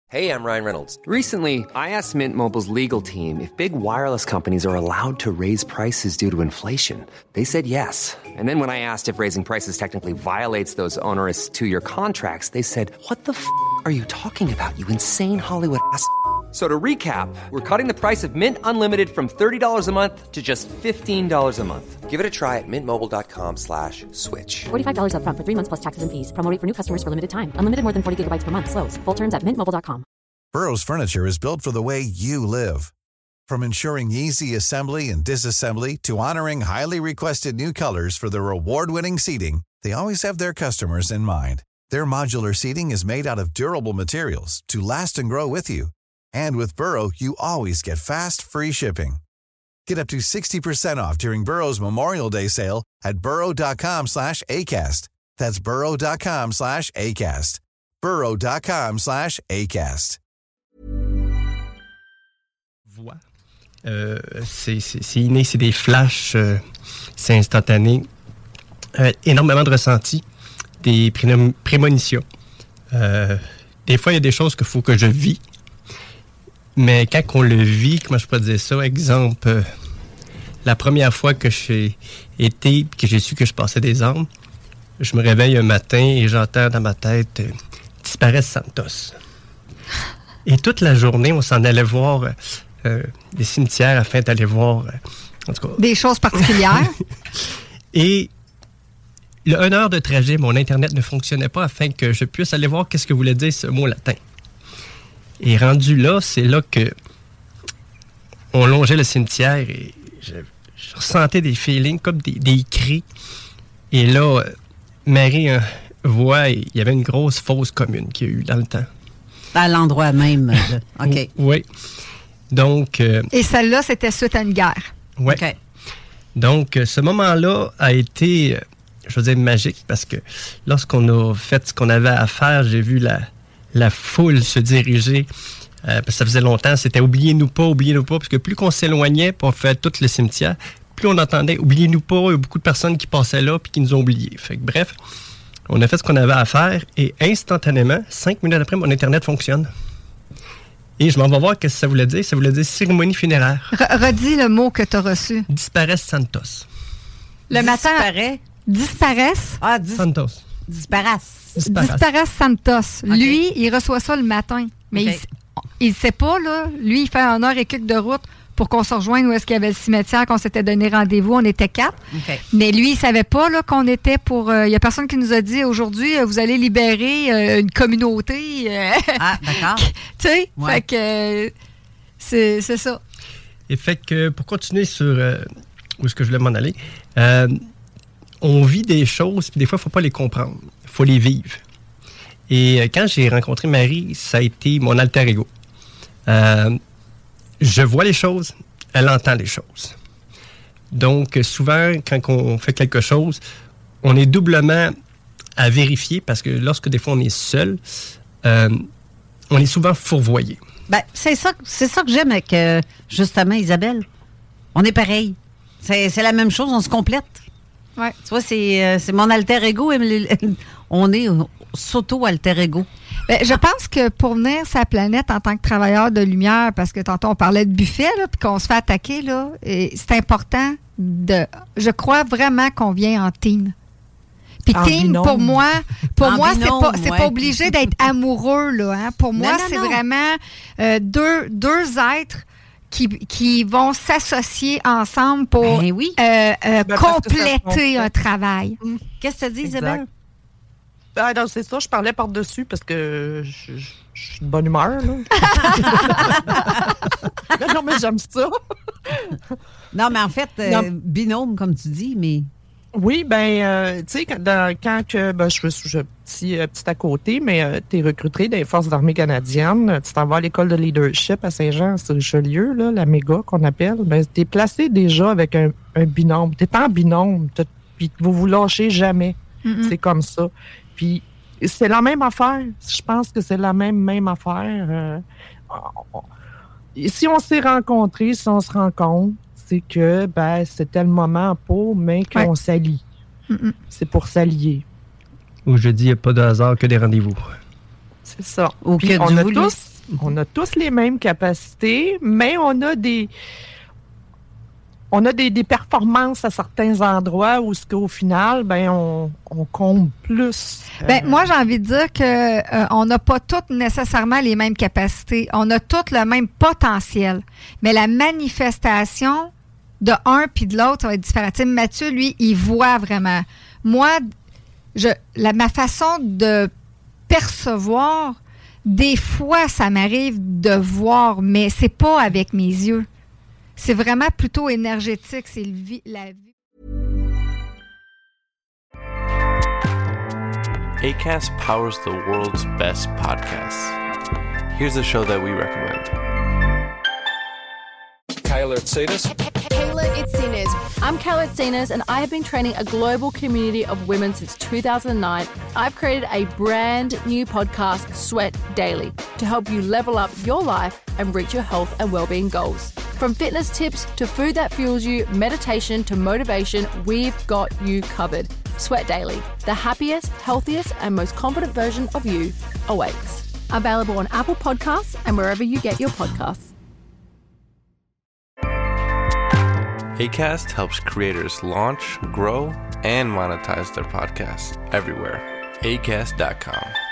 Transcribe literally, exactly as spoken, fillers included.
Hey, I'm Ryan Reynolds. Recently, I asked Mint Mobile's legal team if big wireless companies are allowed to raise prices due to inflation. They said yes. And then when I asked if raising prices technically violates those onerous two-year contracts, they said, what the f*** are you talking about, you insane Hollywood ass f- So to recap, we're cutting the price of Mint Unlimited from thirty dollars a month to just fifteen dollars a month. Give it a try at mintmobile.com slash switch. forty-five dollars up front for three months plus taxes and fees. Promo rate for new customers for limited time. Unlimited more than forty gigabytes per month. Slows full terms at mint mobile dot com. Burrow's furniture is built for the way you live. From ensuring easy assembly and disassembly to honoring highly requested new colors for their award-winning seating, they always have their customers in mind. Their modular seating is made out of durable materials to last and grow with you. And with Burrow, you always get fast, free shipping. Get up to sixty percent off during Burrow's Memorial Day sale at burrow.com slash ACAST. That's burrow.com slash ACAST. burrow.com slash ACAST. Voix. Euh, c'est, c'est, c'est inné, c'est des flashs, euh, c'est instantané. Euh, énormément de ressentis, des pré- prémonitions. Euh, des fois, il y a des choses qu'il faut que je vis. Mais quand on le vit, comment je peux dire ça? Exemple, euh, la première fois que j'ai été, que j'ai su que je passais des armes, je me réveille un matin et j'entends dans ma tête euh, « Disparaisse Santos ». Et toute la journée, on s'en allait voir euh, des cimetières afin d'aller voir, euh, en tout cas... Des choses particulières. Et le une heure de trajet, mon Internet ne fonctionnait pas afin que je puisse aller voir qu'est-ce que voulait dire ce mot latin. Et rendu là, c'est là que on longeait le cimetière et je, je ressentais des feelings comme des, des cris. Et là, Marie euh, voit, il y avait une grosse fosse commune qu'il y a eu dans le temps. À l'endroit même. Là. OK. Oui. Donc... Euh, et celle-là, c'était suite à une guerre. Oui. OK. Donc, ce moment-là a été, je veux dire, magique parce que lorsqu'on a fait ce qu'on avait à faire, j'ai vu la... la foule se diriger, euh, parce que ça faisait longtemps, c'était « oubliez-nous pas, oubliez-nous pas », parce que plus qu'on s'éloignait pour faire tout le cimetière, plus on entendait « oubliez-nous pas », il y a beaucoup de personnes qui passaient là puis qui nous ont oubliés. Fait que, bref, on a fait ce qu'on avait à faire et instantanément, cinq minutes après, mon Internet fonctionne. Et je m'en vais voir ce que ça voulait dire. Ça voulait dire cérémonie funéraire. R- redis le mot que tu as reçu. Disparaisse Santos. Le matin... Disparaît? Disparaisse? Ah, dis- Santos. Disparaisse. Disparaisse. Disparaisse Santos. Okay. Lui, il reçoit ça le matin. Mais okay. il ne sait pas, là. Lui, il fait un heure et quelques de route pour qu'on se rejoigne où est-ce qu'il y avait le cimetière, qu'on s'était donné rendez-vous. On était quatre. Okay. Mais lui, il ne savait pas là, qu'on était pour... Il euh, n'y a personne qui nous a dit, aujourd'hui, euh, vous allez libérer euh, une communauté. Euh, ah, d'accord. tu sais? Ouais. Fait que euh, c'est, c'est ça. Et fait que, pour continuer sur euh, où est-ce que je voulais m'en aller, euh, on vit des choses, puis des fois, il ne faut pas les comprendre. Il faut les vivre. Et euh, quand j'ai rencontré Marie, ça a été mon alter ego. Euh, je vois les choses, elle entend les choses. Donc, souvent, quand on fait quelque chose, on est doublement à vérifier parce que lorsque des fois on est seul, euh, on est souvent fourvoyé. Ben, c'est ça, c'est ça que j'aime avec, euh, justement, Isabelle. On est pareil. C'est, c'est la même chose, on se complète. Ouais. Tu vois, c'est, euh, c'est mon alter ego. On est s'auto-alter ego. Ben, je pense que pour venir sur la planète en tant que travailleur de lumière, parce que tantôt on parlait de buffet, là, puis qu'on se fait attaquer, là, et c'est important de... Je crois vraiment qu'on vient en team. Puis team, binôme. pour moi, pour en moi, binôme, c'est pas, c'est ouais. pas obligé d'être amoureux, là. Hein. Pour moi, non, non, c'est non. vraiment euh, deux, deux êtres qui, qui vont s'associer ensemble pour ben oui. euh, euh, ben compléter un travail. Mmh. Qu'est-ce que tu as dit, Isabelle? Ah, non, c'est ça, je parlais par-dessus parce que je, je, je suis de bonne humeur. Là. non, non, mais j'aime ça. non, mais en fait, euh, binôme, comme tu dis, mais... Oui, ben, euh, tu sais, quand, quand que, ben, je suis petit, euh, petit à côté, mais euh, tu es recruté dans les Forces armées canadiennes, tu t'en vas à l'école de leadership à Saint-Jean-sur-Richelieu, là, la méga qu'on appelle, ben, tu es placé déjà avec un, un binôme. Tu es en binôme, puis vous vous lâchez jamais. Mm-hmm. C'est comme ça. Puis c'est la même affaire. Je pense que c'est la même, même affaire. Euh, on, si on s'est rencontrés, si on se rencontre, c'est que ben, c'était le moment pour, mais qu'on ouais. s'allie. Mm-mm. C'est pour s'allier. Où je dis, il n'y a pas de hasard que des rendez-vous. C'est ça. Ou Puis que on du a voulu. tous, On a tous les mêmes capacités, mais on a des on a des, des performances à certains endroits où, ce qu'au final, ben on, on compte plus. Ben, euh... moi, j'ai envie de dire que euh, on n'a pas toutes nécessairement les mêmes capacités. On a toutes le même potentiel. Mais la manifestation de un puis de l'autre, ça va être différent. Tu sais, Mathieu, lui, il voit vraiment. Moi, je, la, ma façon de percevoir, des fois, ça m'arrive de voir, mais c'est pas avec mes yeux. C'est vraiment plutôt énergétique. C'est le vi- la vie. Acast powers the world's best podcasts. Here's a show that we recommend. Kayla Itsinas. Kayla Itsinas. I'm Kayla Itsinas, and I have been training a global community of women since two thousand nine. I've created a brand new podcast, Sweat Daily, to help you level up your life and reach your health and well-being goals. From fitness tips to food that fuels you, meditation to motivation, we've got you covered. Sweat Daily, the happiest, healthiest, and most confident version of you awaits. Available on Apple Podcasts and wherever you get your podcasts. Acast helps creators launch, grow, and monetize their podcasts everywhere. acast dot com.